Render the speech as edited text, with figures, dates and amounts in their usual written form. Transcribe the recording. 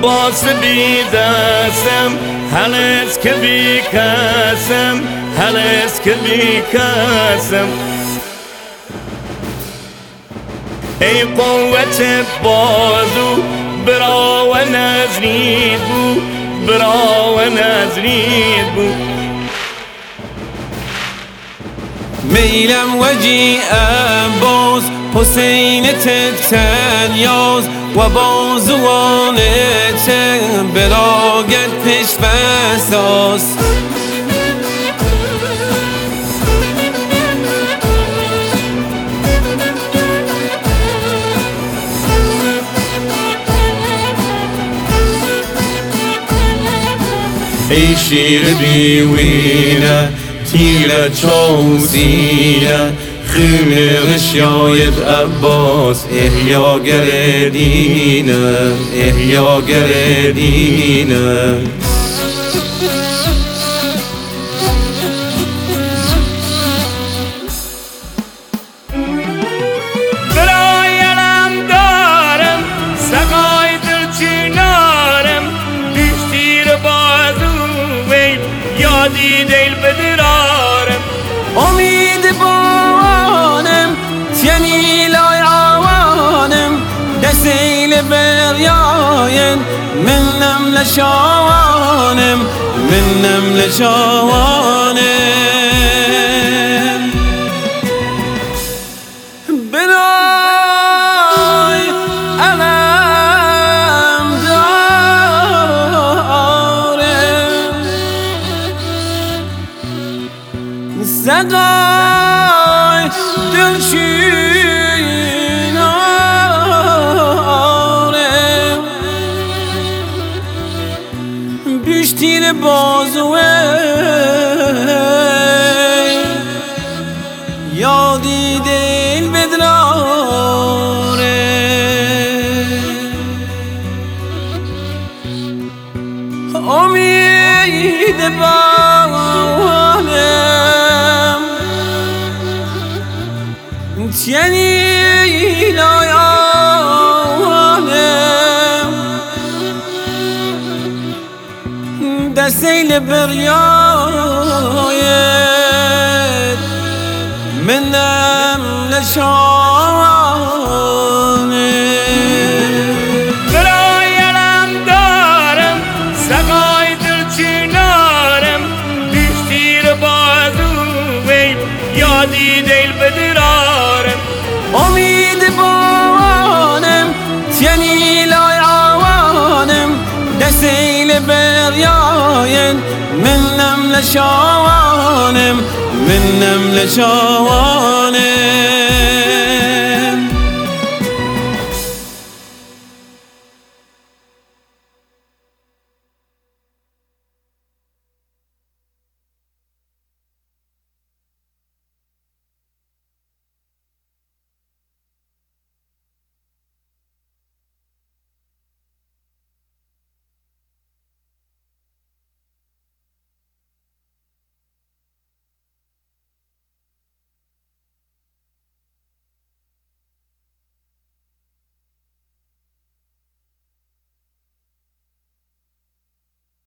عباس بیدستم هلس که بی کسم هلس که بی کسم ای قوت بازو برا و نزرید بو برا و نزرید بو میلم وجی عباس حسین تکتن یاز و بازوان تن براگت پیش فساس ای شیر بیوینه تیر چوزینه خیمه شاید عباس احیاگر دینه احیاگر دینه برایلم دارم سقای دلچینارم پیشتیر بازوی یادی دل بدرارم امید بانم تینی لای عوانم دسیل بریاین منم لشوانم منم لشوانم برای علم دارم سقای دلچینارم بیشتیر بازوه یادی دل بدراره امید بانم تینی لایانم دسیل بریاید منم لشانم برایلم دارم سقای دلچینارم بیشتیر بازوی یادی دل بدرارم امید بانم تینی لای عوانم دسیل بریاین منم لشوانم منم لشوانم